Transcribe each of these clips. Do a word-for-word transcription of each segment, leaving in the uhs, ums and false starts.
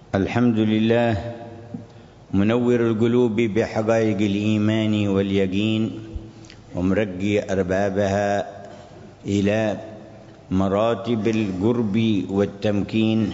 الحمد لله منور القلوب بحقائق الإيمان واليقين ومرقي أربابها إلى مراتب القرب والتمكين،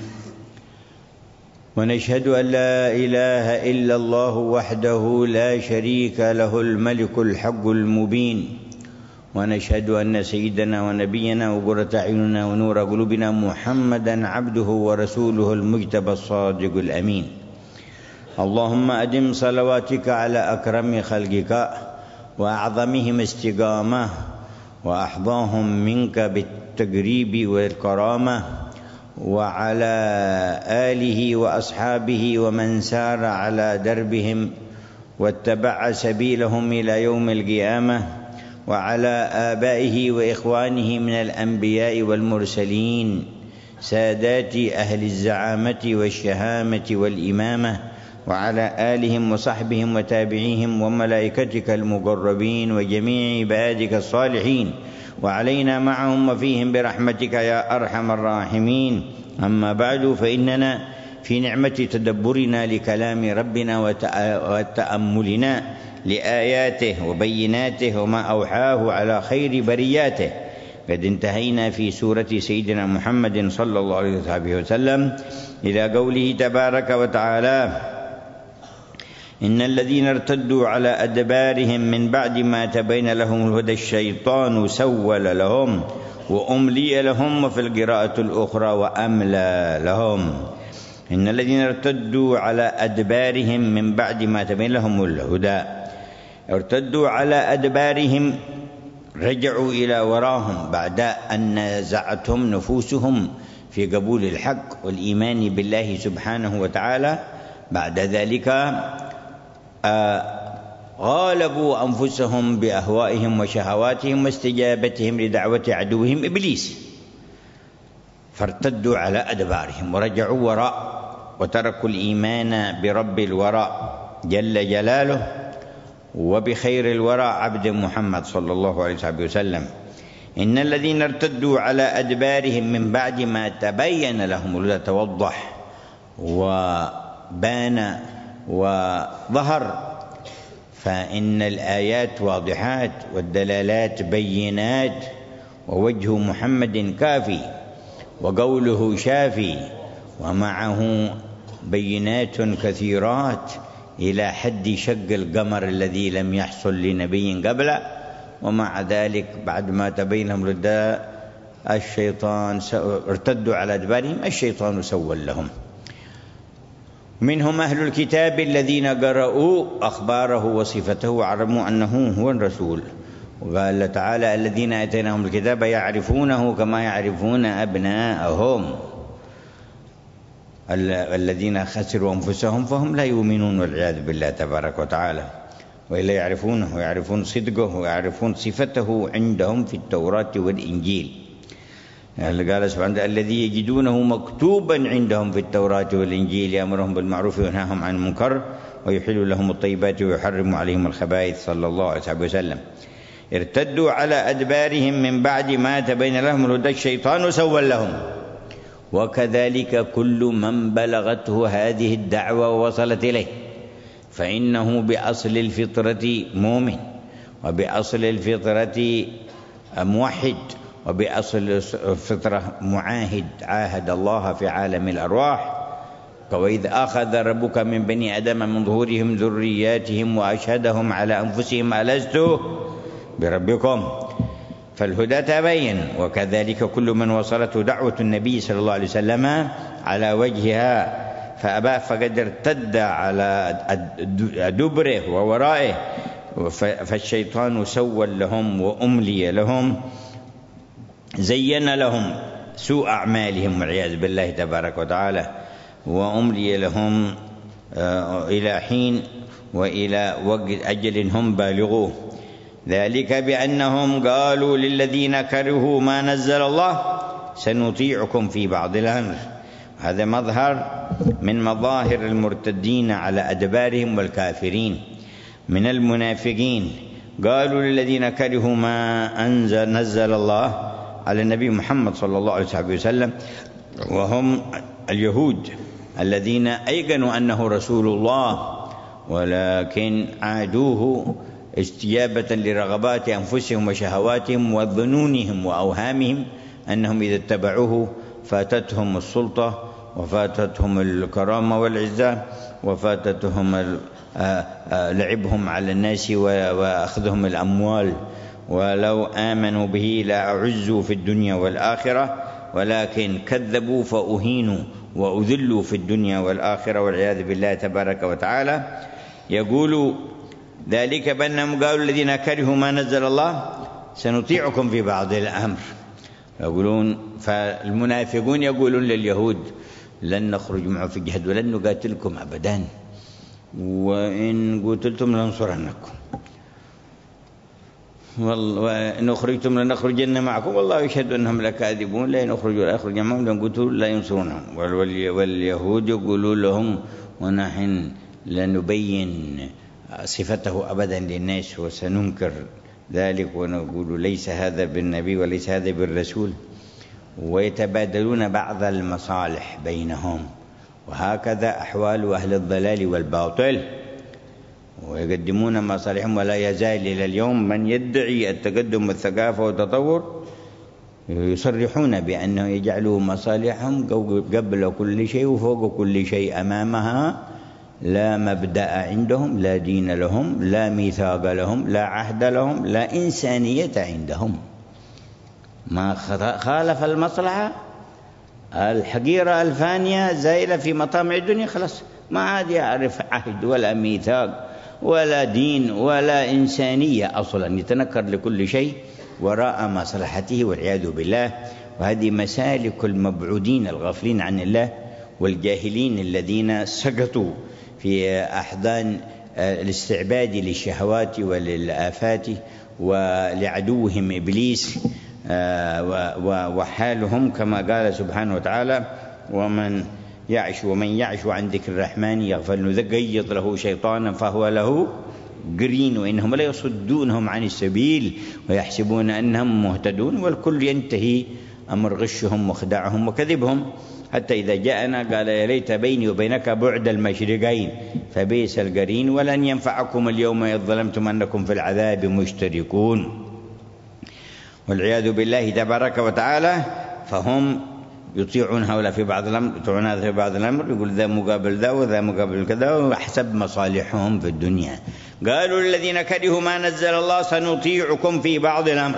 ونشهد أن لا إله إلا الله وحده لا شريك له الملك الحق المبين، ونشهد أن سيدنا ونبينا وقرة أعيننا ونور قلوبنا محمدا عبده ورسوله المجتبى الصادق الأمين. اللهم أدم صلواتك على أكرم خلقك وأعظمهم استقامة وأحظاهم منك بالتقريب والكرامة، وعلى آله وأصحابه ومن سار على دربهم واتبع سبيلهم إلى يوم القيامة، وعلى آبائه وإخوانه من الأنبياء والمرسلين سادات أهل الزعامة والشهامة والإمامة، وعلى آلهم وصحبهم وتابعيهم وملائكتك المقربين وجميع عبادك الصالحين، وعلينا معهم وفيهم برحمتك يا أرحم الراحمين. أما بعد، فإننا في نعمة تدبرنا لكلام ربنا وتأملنا لآياته وبيناته وما أوحاه على خير برياته قد انتهينا في سورة سيدنا محمد صلى الله عليه وسلم إلى قوله تبارك وتعالى: إن الذين ارتدوا على أدبارهم من بعد ما تبين لهم الهدى الشيطان سول لهم وأملي لهم، وفي القراءة الأخرى وأملى لهم. إن الذين ارتدوا على أدبارهم من بعد ما تبين لهم الهدى، ارتدوا على أدبارهم، رجعوا إلى وراهم بعد أن نزعتهم نفوسهم في قبول الحق والإيمان بالله سبحانه وتعالى. بعد ذلك غالبوا أنفسهم بأهوائهم وشهواتهم واستجابتهم لدعوة عدوهم إبليس، فارتدوا على أدبارهم ورجعوا وراء وتركوا الإيمان برب الوراء جل جلاله وبخير الوراء عبد محمد صلى الله عليه وسلم. إن الذين ارتدوا على أدبارهم من بعد ما تبين لهم الهدى، توضح وبان وظهر، فإن الآيات واضحات والدلالات بينات، ووجه محمد كافي وقوله شافي، ومعه بينات كثيرات إلى حد شق القمر الذي لم يحصل لنبي قبله. ومع ذلك بعد ما تبين لهم الهدى الشيطان ارتدوا على أدبارهم، الشيطان سول لهم. منهم أهل الكتاب الذين قرأوا أخباره وصفته وعلموا أنه هو الرسول، وقال تعالى: الذين آتيناهم الكتاب يعرفونه كما يعرفون أبناءهم، الذين خسروا أنفسهم فهم لا يؤمنون والعياذ بالله تبارك وتعالى، وإلا يعرفونه ويعرفون صدقه ويعرفون صفته عندهم في التوراة والإنجيل. قال سبحانه: الذي يجدونه مكتوبا عندهم في التوراة والإنجيل يأمرهم بالمعروف وينهاهم عن المنكر ويحل لهم الطيبات ويحرم عليهم الخبائث، صلى الله عليه وسلم. ارتدوا على أدبارهم من بعد ما تبين لهم الهدى الشيطان سول لهم. وكذلك كل من بلغته هذه الدعوة ووصلت إليه، فإنه بأصل الفطرة مؤمن، وبأصل الفطرة موحد، وبأصل الفطرة معاهد، عاهد الله في عالم الأرواح. وإذ أخذ ربك من بني آدم من ظهورهم ذرياتهم وأشهدهم على أنفسهم ألست بربكم، فالهدى تبين. وكذلك كل من وصلته دعوة النبي صلى الله عليه وسلم على وجهها فأبى فقد ارتد على دبره وورائه، فالشيطان سول لهم وأملي لهم، زين لهم سوء أعمالهم والعياذ بالله تبارك وتعالى، وأملي لهم إلى حين وإلى وقت أجل هم بالغوه. ذلك بأنهم قالوا للذين كرهوا ما نزل الله سنطيعكم في بعض الأمر. هذا مظهر من مظاهر المرتدين على أدبارهم والكافرين من المنافقين. قالوا للذين كرهوا ما أنزل نزل الله على النبي محمد صلى الله عليه وسلم، وهم اليهود الذين أيقنوا أنه رسول الله ولكن عادوه استجابة لرغبات أنفسهم وشهواتهم وظنونهم وأوهامهم أنهم إذا اتبعوه فاتتهم السلطة وفاتتهم الكرامة والعزة وفاتتهم لعبهم على الناس وأخذهم الأموال، ولو آمنوا به لأعزوا في الدنيا والآخرة، ولكن كذبوا فأهينوا وأذلوا في الدنيا والآخرة والعياذ بالله تبارك وتعالى. يقول ذلك بأنهم قالوا الذين كرهوا ما نزل الله سنطيعكم في بعض الأمر. يقولون فالمنافقون يقولون لليهود لن نخرج معه في الجهاد ولن نقاتلكم أبدا، وإن قتلتم لننصرنكم، وإن أخرجتم لنخرجن معكم والله يشهد أنهم لكاذبون، لا يخرجوا لا يخرج معهم لن قتلوا لا ينصرونهم. واليهود يقولون لهم ونحن لنبين صفته أبدا للناس وسننكر ذلك ونقول ليس هذا بالنبي وليس هذا بالرسول، ويتبادلون بعض المصالح بينهم. وهكذا أحوال أهل الضلال والباطل، ويقدمون مصالحهم. ولا يزال إلى اليوم من يدعي التقدم والثقافة والتطور يصرحون بأنه يجعلوا مصالحهم قبل كل شيء وفوق كل شيء أمامها. لا مبدأ عندهم، لا دين لهم، لا ميثاق لهم، لا عهد لهم، لا إنسانية عندهم. ما خالف المصلحة الحقيرة الفانية زائلة في مطامع الدنيا خلاص ما عاد يعرف عهد ولا ميثاق ولا دين ولا إنسانية أصلا، يتنكر لكل شيء وراء مصلحته والعياذ بالله. وهذه مسالك المبعودين الغافلين عن الله والجاهلين الذين سقطوا في أحضان الاستعباد للشهوات وللآفات ولعدوهم إبليس. وحالهم كما قال سبحانه وتعالى ومن يعش ومن يعش عن ذكر الرحمن يغفل نقيض له شيطانا فهو له قرين وإنهم لا يصدونهم عن السبيل ويحسبون أنهم مهتدون والكل ينتهي أمر غشهم وخداعهم وكذبهم، حتى إذا جاءنا قال يا ليت بيني وبينك بعد المشرقين فبئس القرين ولن ينفعكم اليوم إذ ظلمتم أنكم في العذاب مشتركون. والعياذ بالله تبارك وتعالى. فهم يطيعون هؤلاء في بعض الأمر، يطيعون هذا في بعض الأمر، يقول ذا مقابل ذا وذا مقابل كذا وحسب مصالحهم في الدنيا. قالوا الذين كرهوا ما نزل الله سنطيعكم في بعض الأمر.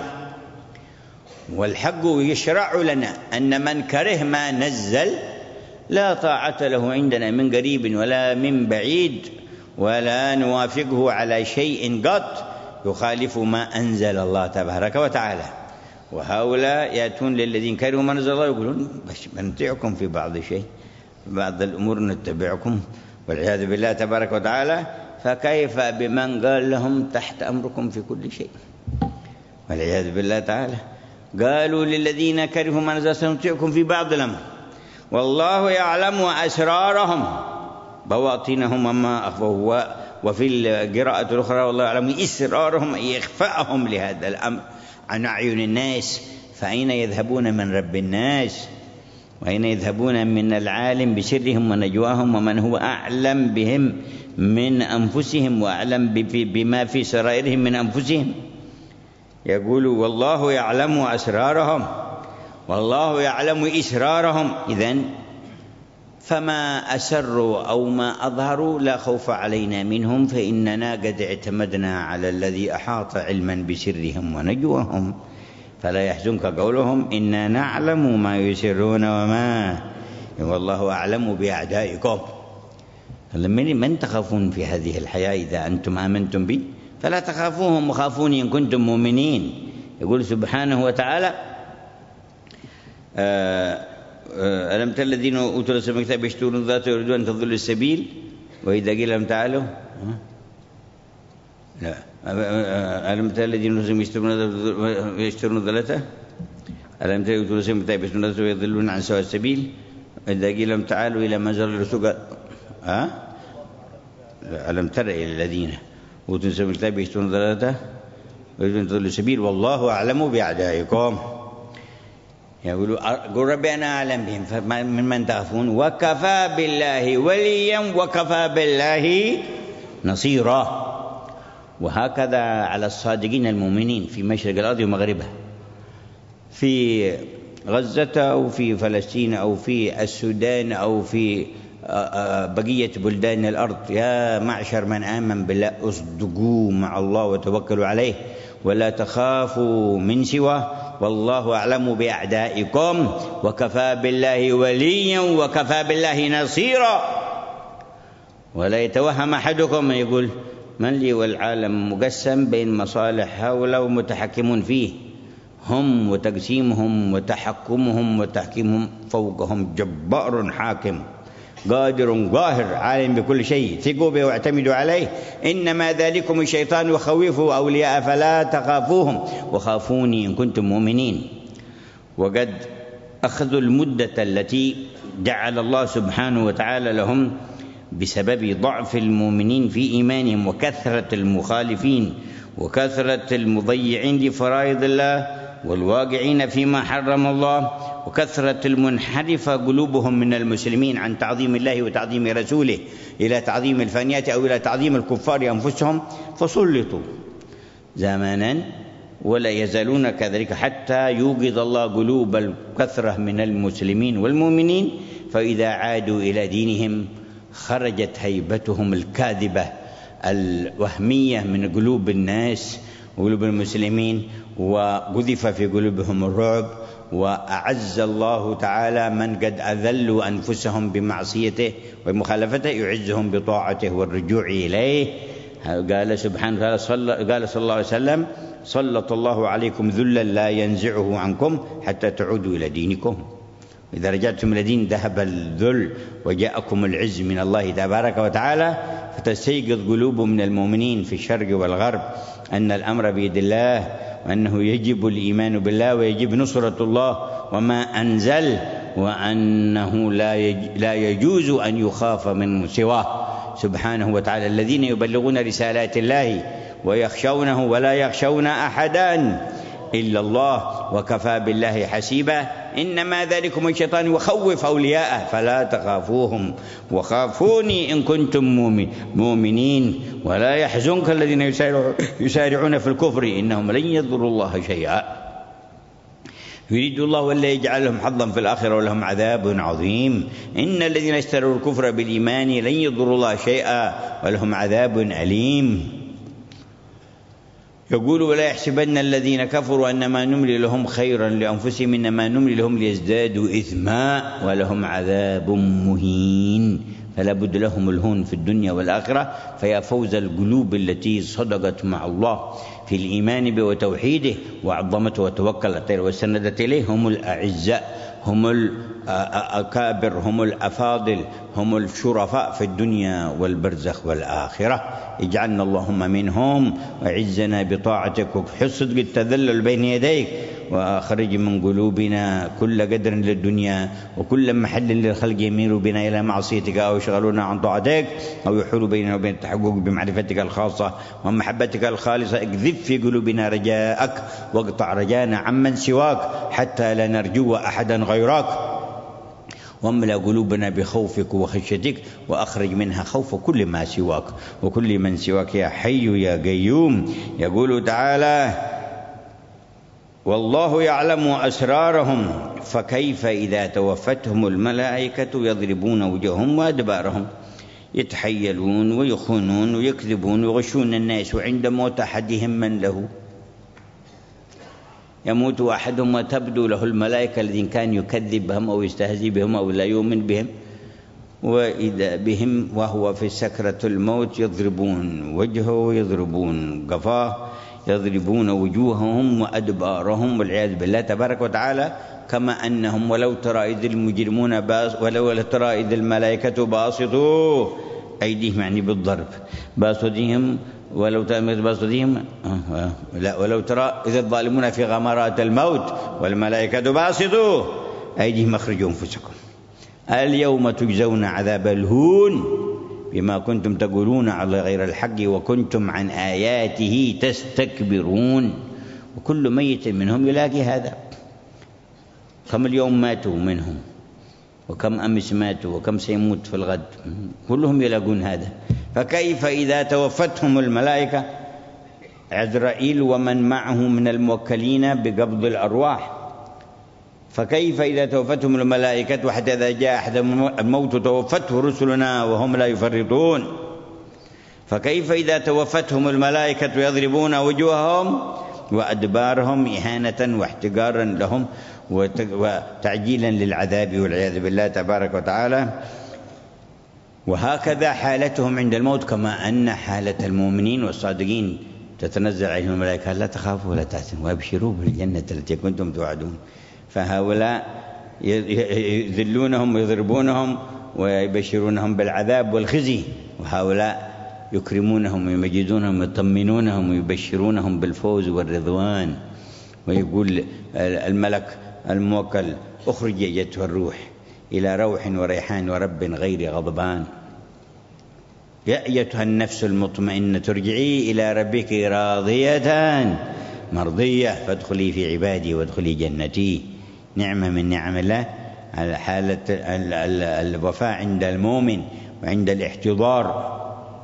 والحق يشرع لنا أن من كره ما نزل لا طاعة له عندنا من قريب ولا من بعيد، ولا نوافقه على شيء قط يخالف ما أنزل الله تبارك وتعالى. وهؤلاء يأتون للذين كرهوا ما نزل الله يقولون بس نطيعكم في بعض الشيء، بعض الأمور نتبعكم والعياذ بالله تبارك وتعالى. فكيف بمن قال لهم تحت أمركم في كل شيء والعياذ بالله تعالى. قالوا للذين كرهوا ما نزل سنطيعكم في بعض الأمر والله يعلم أسرارهم بواطنهم وما أخفوا. وفي القراءة الأخرى والله يعلم إسرارهم أي إخفاءهم لهذا الأمر عن أعين الناس. فأين يذهبون من رب الناس؟ وأين يذهبون من العالم بسرهم ونجواهم ومن هو أعلم بهم من أنفسهم وأعلم بما في سرائرهم من أنفسهم؟ يقول والله يعلم أسرارهم والله يعلم إسرارهم. إذن فما أسروا أو ما أظهروا لا خوف علينا منهم فإننا قد اعتمدنا على الذي أحاط علما بسرهم ونجوهم. فلا يحزنك قولهم إنا نعلم ما يسرون وما والله أعلم بأعدائكم. من تخافون في هذه الحياة إذا أنتم آمنتم بي فلا تخافوهم وخافوني إن كنتم مؤمنين. يقول سبحانه وتعالى ألم تر الذين أوتوا الكتاب يشترون الذات ويريدون أن تضلوا السبيل وإذا قيل لهم تعالوا لا ألم تر الذين يشترون الضلالة ألم تر أوتوا الكتاب يشترون الذات ويضلون عن سواء السبيل وإذا قيل لهم تعالوا إلى ما أنزل الرسول ها ألم تر إلى الذين أوتوا الكتاب يشترون الضلالة ويريدون أن تضلوا السبيل والله أعلم بأعدائكم. يقولوا قل ربي أنا أعلم بهم فمن تخافون وكفى بالله وليا وكفى بالله نصيرا. وهكذا على الصادقين المؤمنين في مشرق الأرض ومغربها، في غزة أو في فلسطين أو في السودان أو في بقية بلدان الأرض. يا معشر من آمن بالله اصدقوا مع الله وتوكلوا عليه ولا تخافوا من سواه والله أعلم بأعدائكم وكفى بالله وليا وكفى بالله نصيرا. ولا يتوهم أحدكم يقول من لي والعالم مقسم بين مصالح هؤلاء ومتحكمون فيه، هم وتقسيمهم وتحكمهم وتحكيمهم فوقهم جبار حاكم قادر قاهر عالم بكل شيء، ثقوا به واعتمدوا عليه، إنما ذلكم الشيطان يخوفه أولياء فلا تخافوهم وخافوني إن كنتم مؤمنين. وقد أخذوا المدة التي جعل الله سبحانه وتعالى لهم بسبب ضعف المؤمنين في إيمانهم وكثرة المخالفين وكثرة المضيعين لفرائض الله والواقعين فيما حرم الله وكثرة المنحرفة قلوبهم من المسلمين عن تعظيم الله وتعظيم رسوله إلى تعظيم الفانيات أو إلى تعظيم الكفار أنفسهم، فسلطوا زمانا ولا يزالون كذلك حتى يوقظ الله قلوب الكثرة من المسلمين والمؤمنين، فإذا عادوا إلى دينهم خرجت هيبتهم الكاذبة الوهمية من قلوب الناس وقلوب المسلمين وقذف في قلوبهم الرعب، وأعز الله تعالى من قد أذلوا أنفسهم بمعصيته ومخالفته يعزهم بطاعته والرجوع إليه. قال سبحانه وتعالى صلى قال صلى الله عليه وسلم سلط الله عليكم ذلا لا ينزعه عنكم حتى تعودوا إلى دينكم. إذا رجعتم إلى دين ذهب الذل وجاءكم العز من الله تبارك وتعالى، فتستيقظ قلوب من المؤمنين في الشرق والغرب أن الأمر بيد الله وأنه يجب الإيمان بالله ويجب نصرة الله وما أنزل، وأنه لا يجوز أن يخاف من سواه سبحانه وتعالى. الذين يبلغون رسالات الله ويخشونه ولا يخشون أحدا إلا الله وكفى بالله حسيبا. إنما ذلكم الشيطان يخوف أولياءه فلا تخافوهم وخافوني إن كنتم مؤمنين ولا يحزنك الذين يسارعون في الكفر إنهم لن يضروا الله شيئا. يريد الله ولا يجعل لهم حظا في الآخرة ولهم عذاب عظيم. إن الذين اشتروا الكفر بالإيمان لن يضروا الله شيئا ولهم عذاب أليم. يقول ولا يحسبن الذين كفروا أنما نملي لهم خيرا لأنفسهم إنما نملي لهم ليزدادوا إثما ولهم عذاب مهين. فلا بد لهم الهون في الدنيا والآخرة. فيا فوز القلوب التي صدقت مع الله في الإيمان به وتوحيده وعظمته وتوكلت واستندت إليه، هم الأعزاء، هم الأكابر، هم الأفاضل، هم الشرفاء في الدنيا والبرزخ والآخرة. اجعلنا اللهم منهم وعزنا بطاعتك وحصد التذلل بين يديك، وأخرج من قلوبنا كل قدر للدنيا وكل محل للخلق يميل بنا إلى معصيتك أو يشغلنا عن طاعتك أو يحول بيننا وبين التحقق بمعرفتك الخاصة ومحبتك الخالصة. اكذب في قلوبنا رجاءك واقطع رجانا عمن سواك حتى لا نرجو أحدا غيرك، واملأ قلوبنا بخوفك وخشيتك وأخرج منها خوف كل ما سواك وكل من سواك يا حي يا قيوم. يقول تعالى والله يعلم أسرارهم فكيف إذا توفتهم الملائكة يضربون وجوههم وأدبارهم، يتحيلون ويخونون ويكذبون ويغشون الناس وعند موت أحدهم من له يموت أحدهم وتبدو له الملائكة الذين كان يكذب بهم أو يستهزئ بهم أو لا يؤمن بهم، وإذا بهم وهو في سكرة الموت يضربون وجهه ويضربون قفاه يضربون وجوههم وأدبارهم والعياذ بالله تبارك وتعالى. كما أنهم ولو ترى إذ المجرمون باس ولو ترى إذ الملائكة باسطوا أيديهم يعني بالضرب باسطهم ولو باسطهم لا ولو ترى إذ الظالمون في غمرات الموت والملائكة باسطوا أيديهم أخرجوا أنفسكم اليوم تجزون عذاب الهون بما كنتم تقولون على غير الحق وكنتم عن آياته تستكبرون. وكل ميت منهم يلاقي هذا. كم اليوم ماتوا منهم، وكم أمس ماتوا، وكم سيموت في الغد، كلهم يلاقون هذا. فكيف إذا توفتهم الملائكة، عزرائيل ومن معه من الموكلين بقبض الأرواح، فكيف إذا توفتهم الملائكة وحتى إذا جاء أحد الموت توفته رسلنا وهم لا يفرطون، فكيف إذا توفتهم الملائكة يضربون وجوههم وأدبارهم إهانة واحتقارا لهم وتعجيلا للعذاب والعياذ بالله تبارك وتعالى. وهكذا حالتهم عند الموت، كما أن حالة المؤمنين والصادقين تتنزل عليهم الملائكة لا تخافوا ولا تحزنوا وابشروا بالجنة التي كنتم توعدون. فهؤلاء يذلونهم ويضربونهم ويبشرونهم بالعذاب والخزي، وهؤلاء يكرمونهم ويمجدونهم ويطمنونهم ويبشرونهم بالفوز والرضوان. ويقول الملك الموكل اخرج أيتها الروح إلى روح وريحان ورب غير غضبان، يا أيتها النفس المطمئنة ارجعي إلى ربك راضية مرضية فادخلي في عبادي وادخلي جنتي. نعمة من نعم الله على حالة الوفاء عند المؤمن وعند الاحتضار،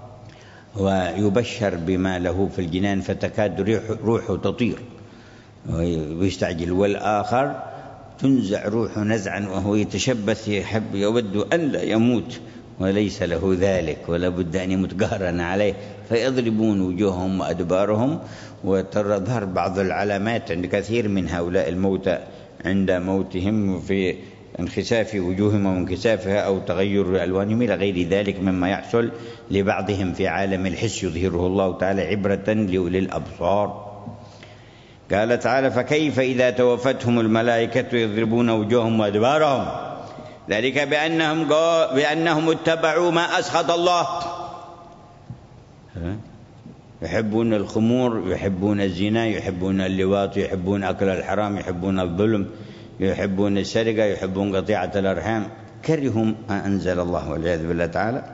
ويبشر بما له في الجنان فتكاد روحه تطير ويستعجل، والآخر تنزع روحه نزعا وهو يتشبث يحب يود أن لا يموت وليس له ذلك ولا بد أن يموت قهرا عليه، فيضربون وجوههم وأدبارهم. وتظهر بعض العلامات عند كثير من هؤلاء الموتى عند موتهم في انخساف وجوههم وانكسافها أو تغير ألوانهم إلى غير ذلك مما يحصل لبعضهم في عالم الحس، يظهره الله تعالى عبرة لأولي الأبصار. قال تعالى فكيف إذا توفتهم الملائكة يضربون وجوههم وأدبارهم، ذلك بأنهم, بأنهم اتبعوا ما أسخط الله، يحبون الخمور، يحبون الزنا، يحبون اللواط، يحبون أكل الحرام، يحبون الظلم، يحبون السرقة، يحبون قطيعة الأرحام، كرهوا ما أنزل الله والعياذ بالله تعالى.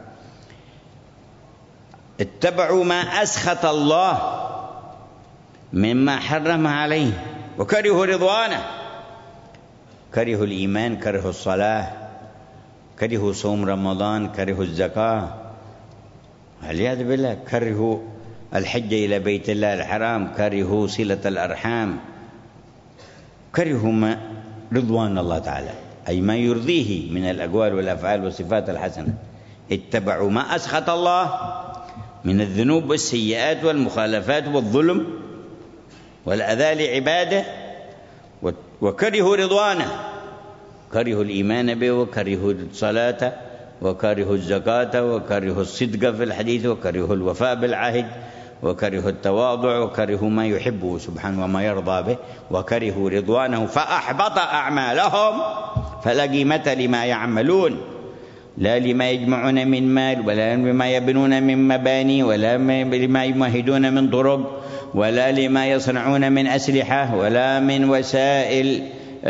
اتبعوا ما أسخط الله مما حرم عليه وكرهوا رضوانه، كرهوا الإيمان، كرهوا الصلاة، كرهوا صوم رمضان، كرهوا الزكاة والعياذ بالله، كرهوا الحج إلى بيت الله الحرام، كرهوا صلة الأرحام، كرهوا ما رضوان الله تعالى أي ما يرضيه من الأقوال والأفعال والصفات الحسنة. اتبعوا ما أسخط الله من الذنوب والسيئات والمخالفات والظلم والأذى لعباده، وكرهوا رضوانه، كرهوا الإيمان به وكرهوا الصلاة وكرهوا الزكاة وكرهوا الصدق في الحديث وكرهوا الوفاء بالعهد وكرهوا التواضع وكرهوا ما يحبه سبحانه وما يرضى به وكرهوا رضوانه فأحبط أعمالهم فلا قيمة لما يعملون، لا لما يجمعون من مال ولا لما يبنون من مباني ولا لما يمهدون من طرق ولا لما يصنعون من أسلحة ولا من وسائل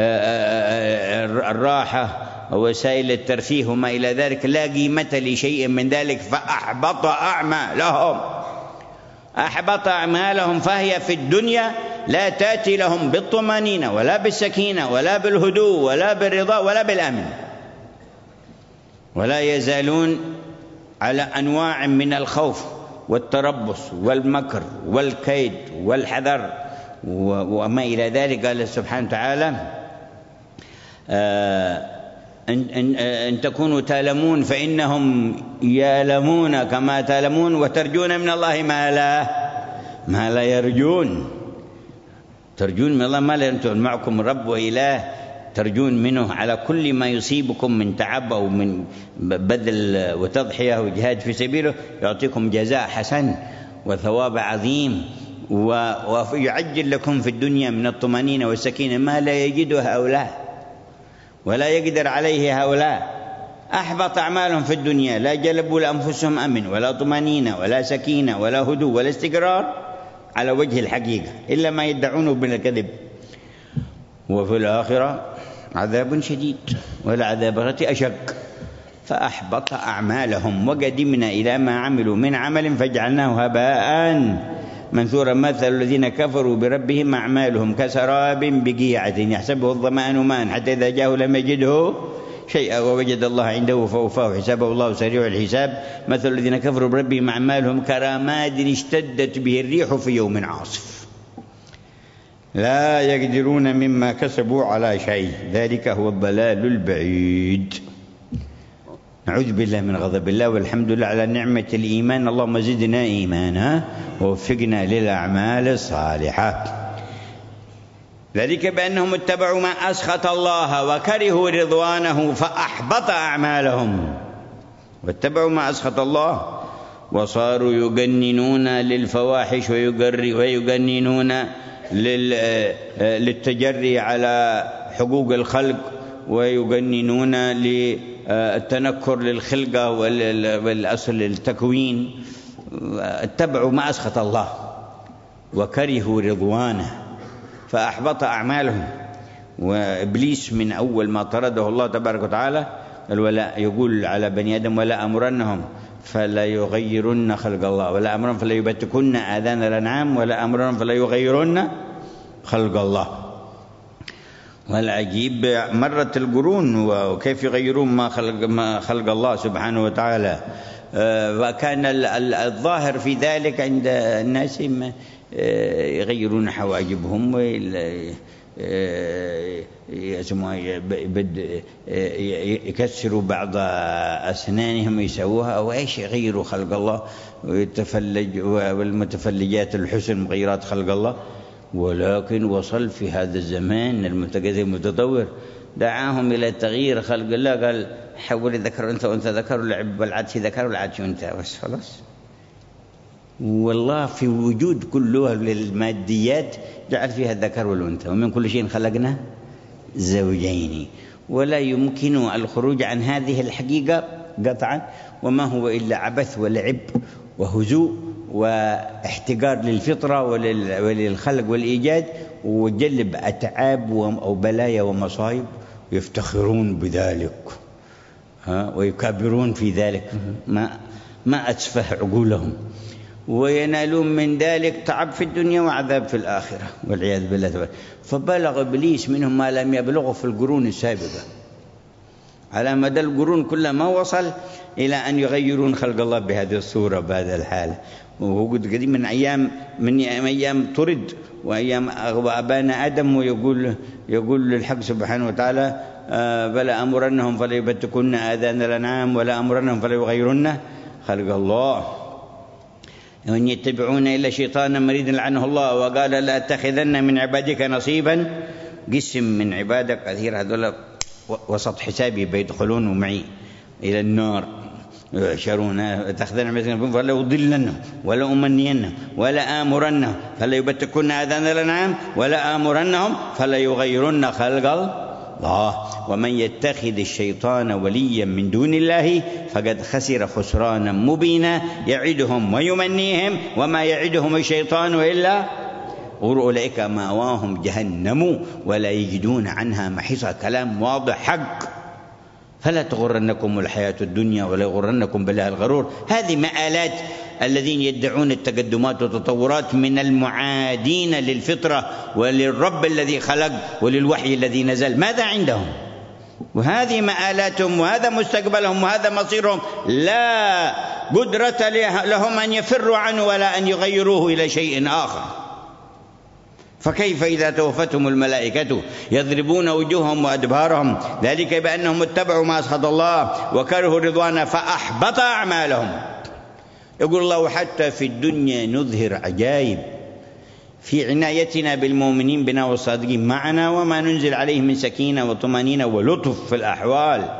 الراحة ووسائل الترفيه وما إلى ذلك، لا قيمة لشيء من ذلك فأحبط أعمالهم، أحبط أعمالهم، فهي في الدنيا لا تأتي لهم بالطمأنينة ولا بالسكينة ولا بالهدوء ولا بالرضا ولا بالأمن، ولا يزالون على أنواع من الخوف والتربص والمكر والكيد والحذر وما إلى ذلك. قال سبحانه وتعالى إن, إن, إن تكونوا تألمون فإنهم يألمون كما تألمون وترجون من الله ما لا ما لا يرجون، ترجون من الله ما لا يرجون، معكم رب وإله ترجون منه على كل ما يصيبكم من تعب أو من بذل وتضحية وجهاد في سبيله، يعطيكم جزاء حسن وثواب عظيم ويعجل لكم في الدنيا من الطمأنينة والسكينة ما لا يجده هؤلاء ولا يقدر عليه هؤلاء. أحبط أعمالهم في الدنيا، لا جلبوا لأنفسهم أمن ولا طمأنينة ولا سكينة ولا هدوء ولا استقرار على وجه الحقيقة إلا ما يدعونه من الكذب. وفي الآخرة عذاب شديد والعذاب أشق، فأحبط أعمالهم وقدمنا إلى ما عملوا من عمل فجعلناه هباء منثورا مثل الذين كفروا بربهم أعمالهم كسراب بقيعة يحسبه الظمآن ماء حتى إذا جاءه لم يجده شيئا ووجد الله عنده فوفاه حسابه الله سريع الحساب. مثل الذين كفروا بربهم أعمالهم كرماد اشتدت به الريح في يوم عاصف لا يقدرون مما كسبوا على شيء ذلك هو الضلال البعيد. نعوذ بالله من غضب الله، والحمد لله على نعمة الإيمان. اللهم زدنا إيمانا ووفقنا للأعمال الصالحة. ذلك بأنهم اتبعوا ما أسخط الله وكرهوا رضوانه فأحبط أعمالهم. واتبعوا ما أسخط الله وصاروا يجننون للفواحش ويجننون للتجري على حقوق الخلق ويجننون للتنكر للخلقة والأصل التكوين. اتبعوا ما أسخط الله وكرهوا رضوانه فأحبط أعمالهم. وإبليس من أول ما طرده الله تبارك وتعالى ولا يقول على بني آدم ولا أمرنهم فلا يغيرن خلق الله ولا أمرهم فلا يبتكن آذان الأنعام ولا أمرهم فلا يغيرن خلق الله. والعجيب مرت القرون وكيف يغيرون ما خلق, ما خلق الله سبحانه وتعالى. وكان الظاهر في ذلك عند الناس يغيرون حواجبهم يكسروا بعض أسنانهم يسووها أو إيش يغيروا خلق الله ويتفلج والمتفلجات الحسن مغيرات خلق الله. ولكن وصل في هذا الزمان المتقدم المتطور دعاهم إلى تغيير خلق الله. قال حول ذكر أنثى وأنثى ذكر ولعب والعدس ذكر والعدس أنثى بس خلاص. والله في وجود كله للماديات جعل فيها الذكر والأنثى ومن كل شيء خلقنا زوجين. ولا يمكن الخروج عن هذه الحقيقة قطعا وما هو إلا عبث ولعب وهزوء واحتقار للفطرة وللخلق والإيجاد وجلب أتعاب أو بلايا ومصائب يفتخرون بذلك ها ويكبرون في ذلك ما ما أتفه عقولهم وينالون من ذلك تعب في الدنيا وعذاب في الآخرة والعياذ بالله. فبلغ إبليس منهم ما لم يبلغه في القرون السابقة. على مدى القرون كلها ما وصل إلى أن يغيرون خلق الله بهذه الصورة بهذه الحالة. وهو قديم من أيام من أيام طرد وأيام أبانا آدم ويقول يقول للحق سبحانه وتعالى بلا أمرنهم فلا يبتكن آذان الأنعام ولا أمرنهم فلا يغيرن خلق الله وإن يتبعون إلا شيطانا مريدا لعنه الله وقال لا أتخذن من عبادك نصيبا قسم من عبادك كثير هذول وسط حسابي بيدخلون معي إلى النار يشارون أتخذن مثلا فلا أضلنهم ولا أمنينهم ولا آمرنهم فلا يبتكن آذان الأنعام ولا آمرنهم فلا يغيرن خلق الله ومن يتخذ الشيطان وليا من دون الله فقد خسر خسرانا مبينا يعدهم ويمنيهم وما يعدهم الشيطان إلا أولئك مأواهم جهنم ولا يجدون عنها محيصا. كلام واضح حق. فلا تغرنكم الحياة الدنيا ولا يغرنكم بالله الغرور. هذه مآلات الذين يدعون التقدمات والتطورات من المعادين للفطرة وللرب الذي خلق وللوحي الذي نزل. ماذا عندهم؟ وهذه مآلاتهم وهذا مستقبلهم وهذا مصيرهم. لا قدرة لهم أن يفروا عنه ولا أن يغيروه إلى شيء آخر. فكيف إذا توفتهم الملائكة يضربون وجوههم وأدبارهم. ذلك بأنهم اتبعوا ما أسخط الله وكرهوا رضوانه فأحبط أعمالهم. يقول الله حتى في الدنيا نظهر عجائب في عنايتنا بالمؤمنين بنا والصادقين معنا وما ننزل عليهم من سكينة وطمأنينة ولطف في الأحوال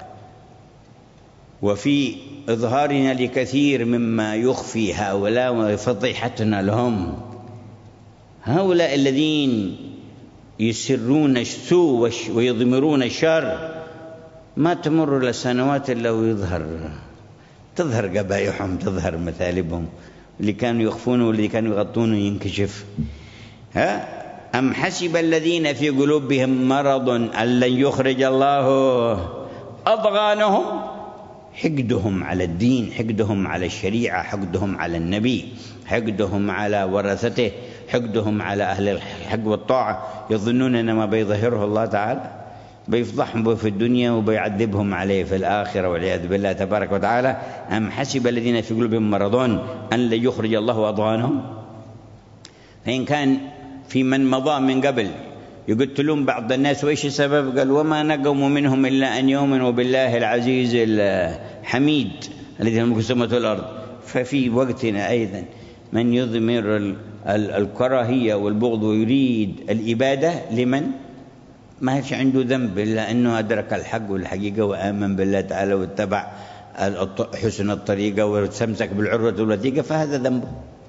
وفي إظهارنا لكثير مما يخفي هؤلاء وفضيحتنا لهم. هؤلاء الذين يسرون السوء ويضمرون الشر ما تمر السنوات إلا ويظهر تظهر قبائحهم تظهر مثالبهم. اللي كانوا يخفونه واللي كانوا يغطونه ينكشف. ها أم حسب الذين في قلوبهم مرض أن لن يخرج الله أضغانهم حقدهم على الدين، حقدهم على الشريعة، حقدهم على النبي، حقدهم على ورثته، حقدهم على أهل الحق والطاعة، يظنون أن ما بيظهره الله تعالى بيفضحهم في الدنيا وبيعذبهم عليه في الآخرة والعياذ بالله تبارك وتعالى. أم حسب الذين في قلوبهم مرض أن لن يخرج الله أضغانهم. فإن كان في من مضى من قبل يقتلون بعض الناس، وإيش السبب؟ قال وما نقموا منهم إلا أن يؤمنوا بالله العزيز الحميد الذي له ملك السماوات والأرض. ففي وقتنا أيضا من يضمر الكراهية والبغض ويريد الإبادة لمن ما فيش عنده ذنب إلا أنه أدرك الحق والحقيقة وآمن بالله تعالى واتبع حسن الطريقة واستمسك بالعروة الوثيقة، فهذا ذنبه.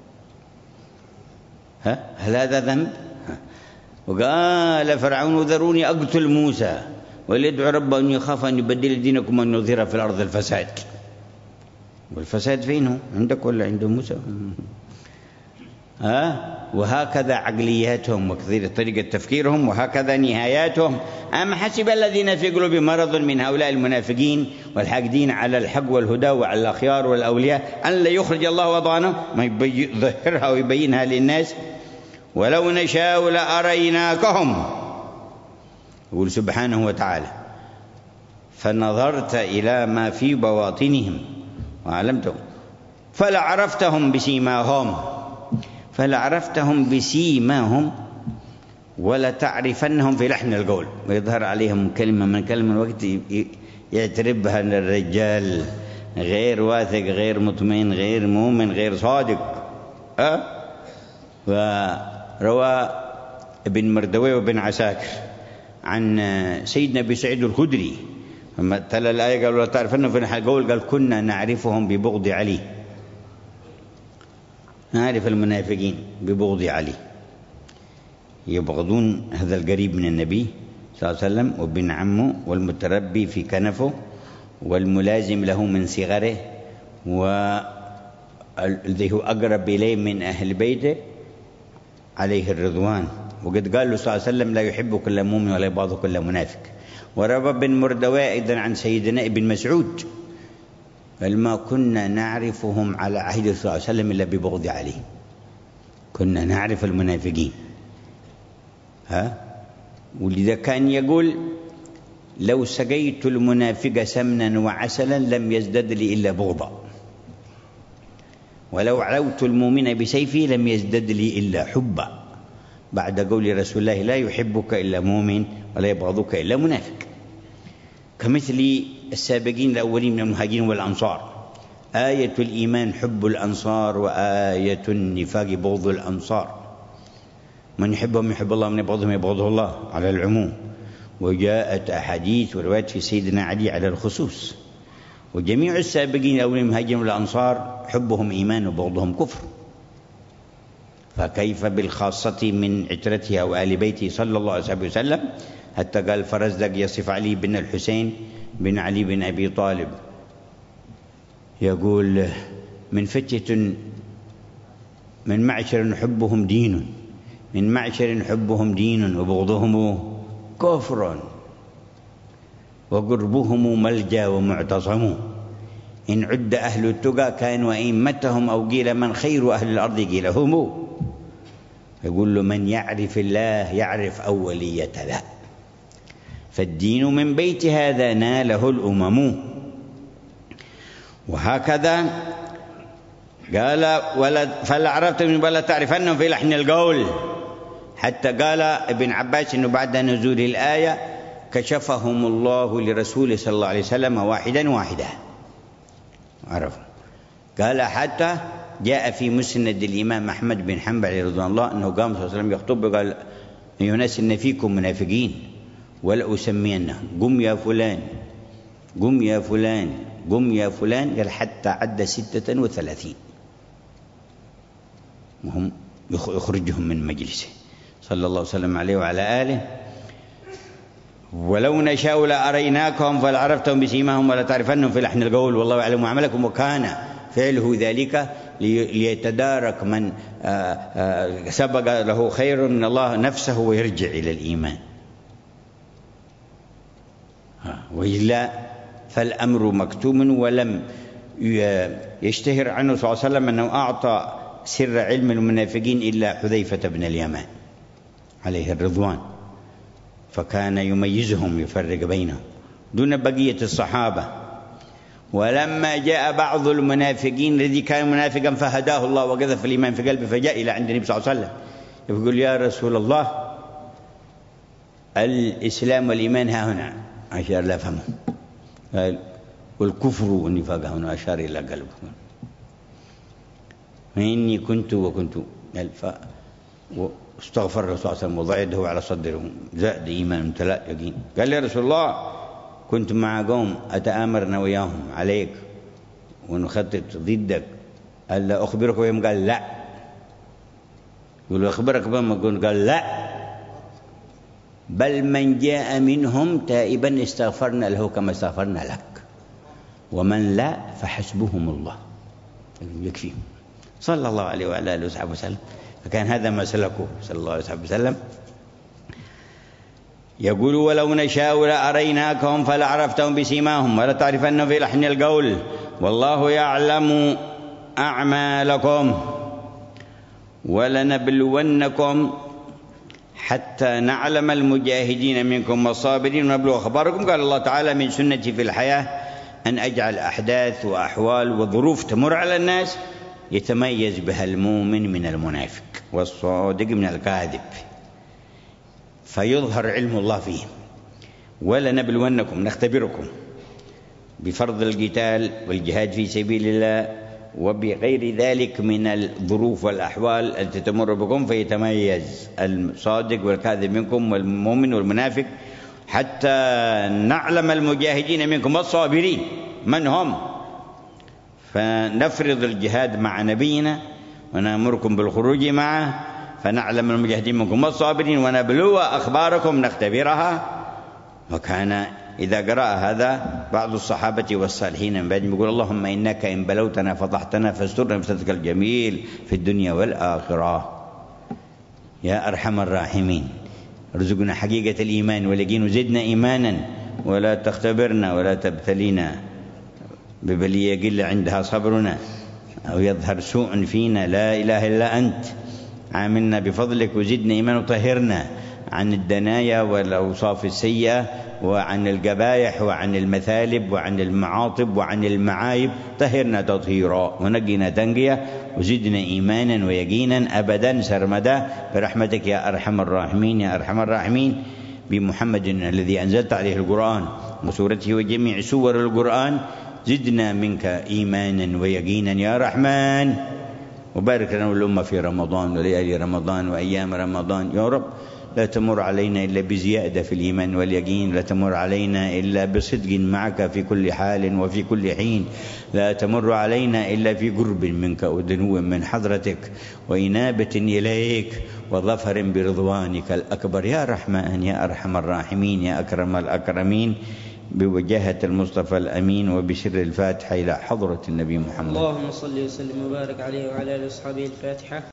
ها؟ هل هذا ذنب؟ وقال فرعون ذروني أقتل موسى وليدعو ربه أن يخاف أن يبدل دينكم وأن يظهر في الأرض الفساد. والفساد فينه؟ عندك ولا عند موسى؟ ها؟ وهكذا عقلياتهم وكثير طريقة تفكيرهم وهكذا نهاياتهم. أم حسب الذين في قلوبهم مرض من هؤلاء المنافقين والحاقدين على الحق والهدى وعلى الأخيار والأولياء أن لا يخرج الله أضغانهم، ما يظهرها ويبينها للناس. ولو نشاء لأريناكهم، يقول سبحانه وتعالى فنظرت إلى ما في بواطنهم وعلمتهم فلعرفتهم بسيماهم، فلعرفتهم بسيماهم ولتعرفنهم في لحن القول. ويظهر عليهم كلمة من كلمة الوقت يعتربها الرجال غير واثق غير مطمئن غير مؤمن غير صادق. أه؟ وروى ابن مردويه وابن عساكر عن سيدنا أبي سعيد الخدري لما تلا الآية قال ولا تعرفنهم في لحن القول، قال كنا نعرفهم ببغض علي، نعرف المنافقين ببغض علي، يبغضون هذا القريب من النبي صلى الله عليه وسلم وابن عمه والمتربي في كنفه والملازم له من صغره والذي هو أقرب إليه من أهل بيته عليه الرضوان. وقد قال له صلى الله عليه وسلم لا يحب كل مؤمن ولا يبغض كل منافق. وروى ابن مردويه أيضا عن سيدنا ابن مسعود قال ما كنا نعرفهم على عهد صلى الله عليه وسلم إلا ببغض عليه، كنا نعرف المنافقين. ها؟ ولذا كان يقول لو سقيت المنافق سمنا وعسلا لم يزدد لي إلا بغضا، ولو علوت المؤمن بسيفي لم يزدد لي إلا حبا، بعد قول رسول الله لا يحبك إلا مؤمن ولا يبغضك إلا منافق. كمثل السابقين الأولين من المهاجرين والأنصار، آية الإيمان حب الأنصار وآية النفاق بغض الأنصار. من يحبهم يحب الله، من يبغضهم يبغضه الله على العموم. وجاءت أحاديث وروايات في سيدنا علي على الخصوص. وجميع السابقين الأولين من المهاجرين والأنصار حبهم إيمان وبغضهم كفر، فكيف بالخاصة من عترتها وآل بيته صلى الله عليه وسلم، حتى قال فرزدق يصف علي بن الحسين بن علي بن أبي طالب يقول من فتية من معشر حبهم دين، من معشر حبهم دين وبغضهم كفر، وقربهم ملجأ ومعتصم، إن عد أهل التقى كانوا أئمتهم أو قيل من خير أهل الأرض قيل هم. يقول له من يعرف الله يعرف أولية له، فالدين من بيت هذا ناله الأمم. وهكذا قال ولا فلعرفت من ولا تعرفنهم في لحن القول، حتى قال ابن عباس إنه بعد نزول الآية كشفهم الله لرسوله صلى الله عليه وسلم واحدا واحدا عرفوا. قال حتى جاء في مسند الإمام أحمد بن حنبل رضي الله أنه قام صلى الله عليه وسلم يخطب قال أيها الناس إن فيكم منافقين ولا أسمينهم، قم يا فلان قم يا فلان قم يا فلان، قال حتى عد ستة وثلاثين وهم يخرجهم من مجلسه صلى الله وسلم عليه وعلى آله. ولو نشاء لأريناكم فلعرفتهم بسيماهم ولا تعرفنهم في لحن القول والله يعلم عملكم. وكان فعله ذلك ليتدارك من سبق له خير من الله نفسه ويرجع إلى الإيمان، وإلا فالأمر مكتوم، ولم يشتهر عنه صلى الله عليه وسلم أنه أعطى سر علم المنافقين إلا حذيفة بن اليمان عليه الرضوان، فكان يميزهم يفرق بينهم دون بقية الصحابة. ولما جاء بعض المنافقين الذي كان منافقا فهداه الله وقذف الإيمان في قلبه، فجاء إلى عند النبي صلى الله عليه وسلم يقول يا رسول الله الإسلام والإيمان ها هنا، أشار لا فهمه، قال والكفر والنفاق هنا، أشار إلى قلبه. فإني كنت وكنت واستغفر الرسول صلى الله عليه وسلم وضع يده على صدره، زاد إيمان امتلأ يقين. قال يا رسول الله كنت مع قوم أتآمرنا وياهم عليك ونخطط ضدك، قال لا أخبرك بهم؟ قال لا. يقول أخبرك بهم؟ قال لا، بل من جاء منهم تائبا استغفرنا له كما استغفرنا لك، ومن لا فحسبهم الله يكفيهم. صلى الله عليه وعلى آله وصحبه وسلم. فكان هذا مسلكه صلى الله عليه وسلم. يقول ولو نشاء لأريناكهم فلعرفتهم بسيماهم ولتعرفنهم في لحن القول والله يعلم أعمالكم ولنبلونكم حتى نعلم المجاهدين منكم والصابرين ونبلو أخباركم. قال الله تعالى من سنتي في الحياة أن أجعل أحداث وأحوال وظروف تمر على الناس يتميز بها المؤمن من المنافق والصادق من الكاذب، فيظهر علم الله فيهم. ولنبلونكم نختبركم بفرض القتال والجهاد في سبيل الله وبغير ذلك من الظروف والأحوال التي تمر بكم، فيتميز الصادق والكاذب منكم والمؤمن والمنافق، حتى نعلم المجاهدين منكم والصابرين من هم، فنفرض الجهاد مع نبينا ونأمركم بالخروج معه، فنعلم المجاهدين منكم والصابرين ونبلو أخباركم نختبرها. وكان إذا قرأ هذا بعض الصحابة والصالحين من بعد يقول اللهم إنك إن بلوتنا فضحتنا فاسترنا بسترك الجميل في الدنيا والآخرة. يا أرحم الراحمين ارزقنا حقيقة الإيمان واليقين وزدنا إيمانا ولا تختبرنا ولا تبتلينا ببلية يقل عندها صبرنا أو يظهر سوء فينا. لا إله إلا أنت، عاملنا بفضلك وزدنا إيمان وطهرنا عن الدنايا والأوصاف السيئة وعن القبائح وعن المثالب وعن المعاطب وعن المعايب، طهرنا تطهيرا ونقنا تنقيا وزدنا إيمانا ويقينا أبدا سرمدا برحمتك يا أرحم الراحمين. يا أرحم الراحمين بمحمد الذي أنزلت عليه القرآن وسورته وجميع سور القرآن، زدنا منك إيمانا ويقينا يا رحمن. وبارك لنا والأمة في رمضان وليالي رمضان وأيام رمضان يا رب. لا تمر علينا إلا بزيادة في الإيمان واليقين، لا تمر علينا إلا بصدق معك في كل حال وفي كل حين، لا تمر علينا إلا في قرب منك ودنو من حضرتك وإنابة إليك وظفر برضوانك الأكبر يا رحمن يا أرحم الراحمين يا أكرم الأكرمين. بوجاهة المصطفى الأمين وبسر الفاتحة إلى حضرة النبي محمد. اللهم صل وسلم وبارك عليه وعلى آله وصحبه. الفاتحة.